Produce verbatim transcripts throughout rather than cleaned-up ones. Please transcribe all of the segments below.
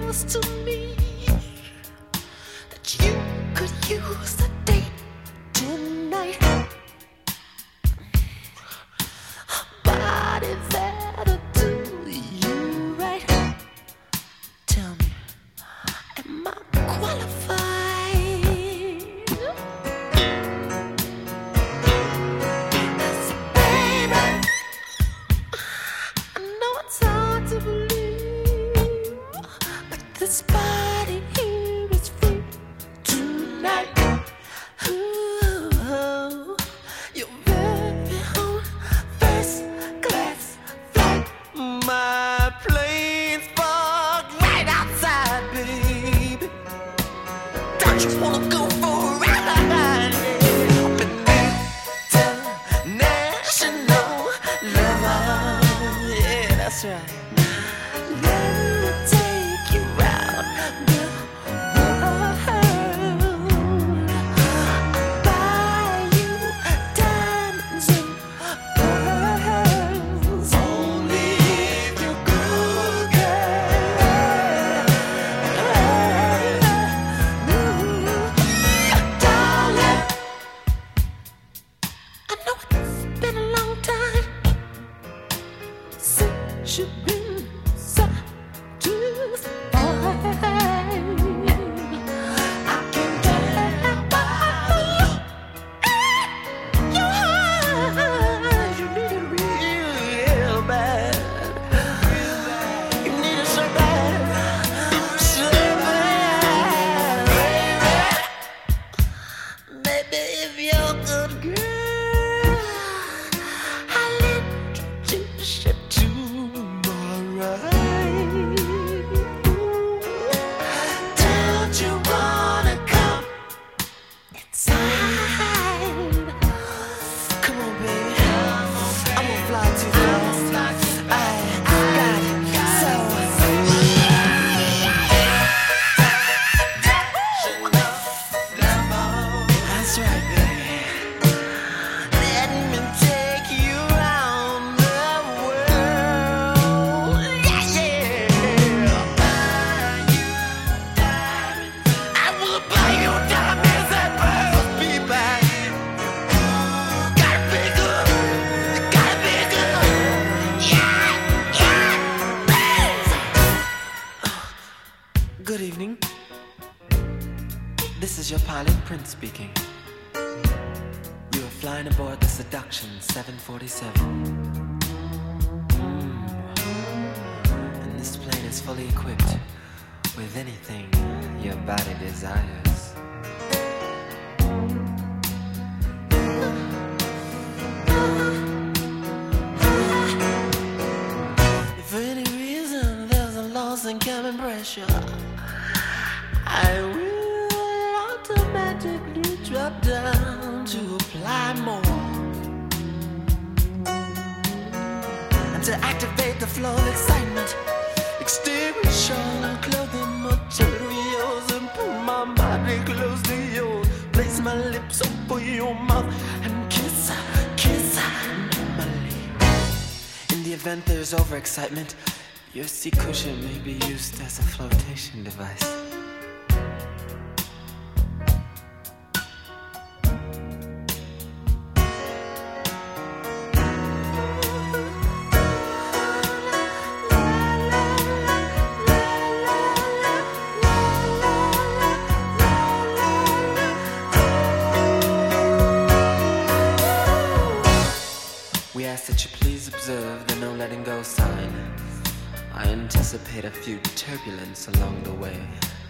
close to me, that you could use a date tonight. A body that'll do you right. Tell me, am I qualified? This body here is free tonight. Ooh, you're very on first class flight. My plane's parked right outside, baby. Don't you wanna go for a ride? Up in international lover. Yeah, that's right. You've been satisfied. I can tell by your eyes, you need it real bad. You need it so bad, so bad, baby. Maybe if you're a good girl, I'll introduce you to don't you wanna come inside? Come on, baby. I'm gonna fly too fast. I got it. So that's right, baby. Let me take you around the world. Yeah, yeah. I will buy you diamonds and pearls, baby. Gotta be good. Gotta be good. Yeah, yeah. Good evening. This is your pilot, Prince speaking. You are flying aboard the Seduction seven forty-seven. Mm. And this plane is fully equipped with anything your body desires. If for any reason there's a loss in cabin pressure, I will automatically drop down to apply more. And to activate the flow of excitement, extinguisher, clothing materials, and pull my body close to yours. Place my lips over your mouth and kiss, kiss normally. In the event there's overexcitement, your seat cushion may be used as a flotation device. We ask that you please observe the no letting go sign. I anticipate a few turbulence along the way.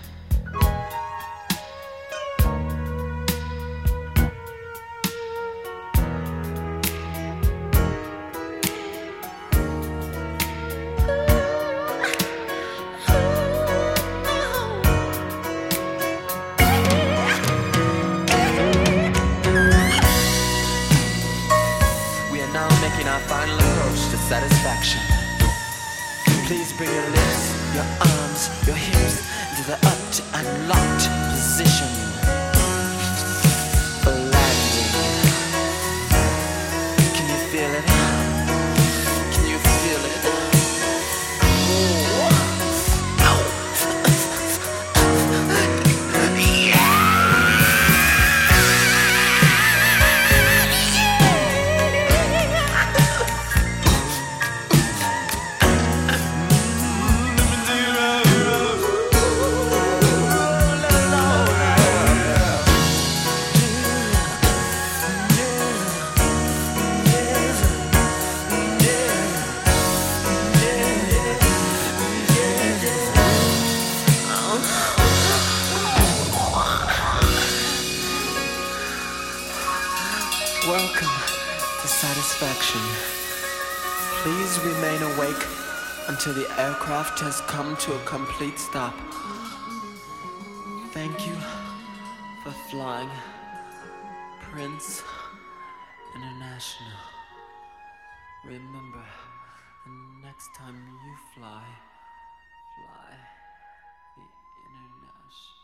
Our final approach to satisfaction. Please bring your lips, your arms, your hips to the up to unlocked position for landing. Can you feel it? Can you feel it? Oh. to satisfaction. Please remain awake until the aircraft has come to a complete stop. Thank you for flying Prince International. Remember, the next time you fly, fly the International.